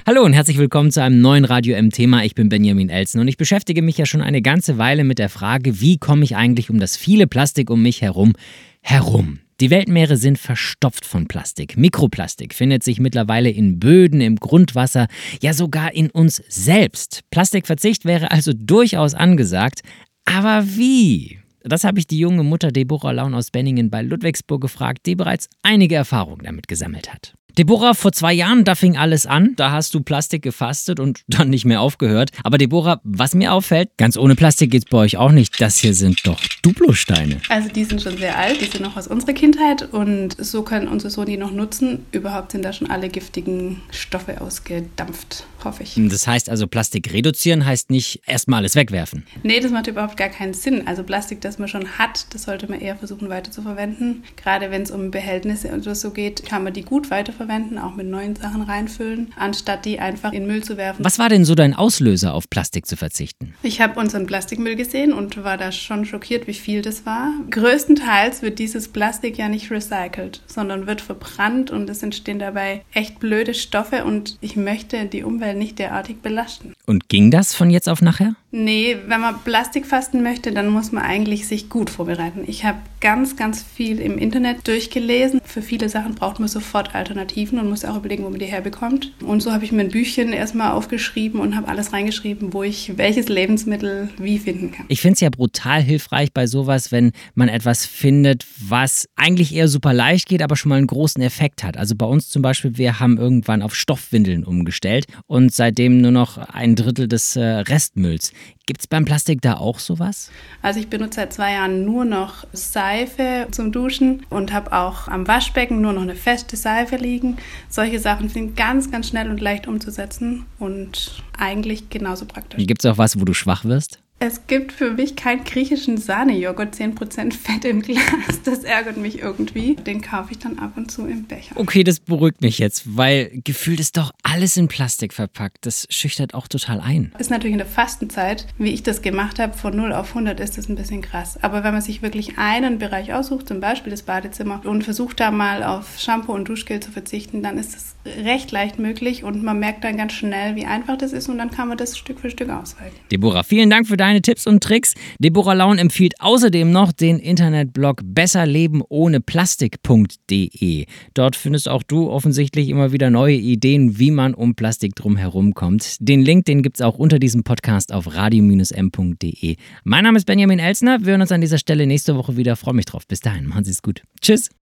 Hallo und herzlich willkommen zu einem neuen Radio M-Thema. Ich bin Benjamin Elsen und ich beschäftige mich ja schon eine ganze Weile mit der Frage, wie komme ich eigentlich um das viele Plastik um mich herum? Die Weltmeere sind verstopft von Plastik. Mikroplastik findet sich mittlerweile in Böden, im Grundwasser, ja sogar in uns selbst. Plastikverzicht wäre also durchaus angesagt. Aber wie? Das habe ich die junge Mutter Deborah Laun aus Benningen bei Ludwigsburg gefragt, die bereits einige Erfahrungen damit gesammelt hat. Deborah, vor 2 Jahren, da fing alles an. Da hast du Plastik gefastet und dann nicht mehr aufgehört. Aber Deborah, was mir auffällt, ganz ohne Plastik geht's bei euch auch nicht. Das hier sind doch Duplosteine. Also die sind schon sehr alt, die sind noch aus unserer Kindheit und so können unsere Sohn die noch nutzen. Überhaupt sind da schon alle giftigen Stoffe ausgedampft, hoffe ich. Das heißt also, Plastik reduzieren heißt nicht erstmal alles wegwerfen. Nee, das macht überhaupt gar keinen Sinn. Also Plastik, das man schon hat, das sollte man eher versuchen weiterzuverwenden. Gerade wenn es um Behältnisse oder so geht, kann man die gut weiterverwenden, auch mit neuen Sachen reinfüllen, anstatt die einfach in Müll zu werfen. Was war denn so dein Auslöser, auf Plastik zu verzichten? Ich habe unseren Plastikmüll gesehen und war da schon schockiert, wie viel das war. Größtenteils wird dieses Plastik ja nicht recycelt, sondern wird verbrannt und es entstehen dabei echt blöde Stoffe und ich möchte die Umwelt nicht derartig belasten. Und ging das von jetzt auf nachher? Nee, wenn man Plastik fasten möchte, dann muss man eigentlich sich gut vorbereiten. Ich habe ganz viel im Internet durchgelesen. Für viele Sachen braucht man sofort Alternativen und muss auch überlegen, wo man die herbekommt. Und so habe ich mir ein Büchchen erstmal aufgeschrieben und habe alles reingeschrieben, wo ich welches Lebensmittel wie finden kann. Ich finde es ja brutal hilfreich bei sowas, wenn man etwas findet, was eigentlich eher super leicht geht, aber schon mal einen großen Effekt hat. Also bei uns zum Beispiel, wir haben irgendwann auf Stoffwindeln umgestellt und seitdem nur noch 1/3 des Restmülls. Gibt es beim Plastik da auch sowas? Also ich benutze seit 2 Jahren nur noch Seife zum Duschen und habe auch am Waschbecken nur noch eine feste Seife liegen. Solche Sachen sind ganz schnell und leicht umzusetzen und eigentlich genauso praktisch. Gibt es auch was, wo du schwach wirst? Es gibt für mich keinen griechischen Sahnejoghurt, 10% Fett im Glas. Das ärgert mich irgendwie. Den kaufe ich dann ab und zu im Becher. Okay, das beruhigt mich jetzt, weil gefühlt ist doch alles in Plastik verpackt. Das schüchtert auch total ein. Ist natürlich in der Fastenzeit, wie ich das gemacht habe, von 0 auf 100 ist das ein bisschen krass. Aber wenn man sich wirklich einen Bereich aussucht, zum Beispiel das Badezimmer, und versucht da mal auf Shampoo und Duschgel zu verzichten, dann ist das recht leicht möglich und man merkt dann ganz schnell, wie einfach das ist und dann kann man das Stück für Stück ausweichen. Deborah, vielen Dank für deine Tipps und Tricks. Deborah Laun empfiehlt außerdem noch den Internetblog besserlebenohneplastik.de. Dort findest auch du offensichtlich immer wieder neue Ideen, wie man um Plastik drum herum kommt. Den Link, den gibt es auch unter diesem Podcast auf radio-m.de. Mein Name ist Benjamin Elsner. Wir hören uns an dieser Stelle nächste Woche wieder. Freue mich drauf. Bis dahin, machen Sie es gut. Tschüss.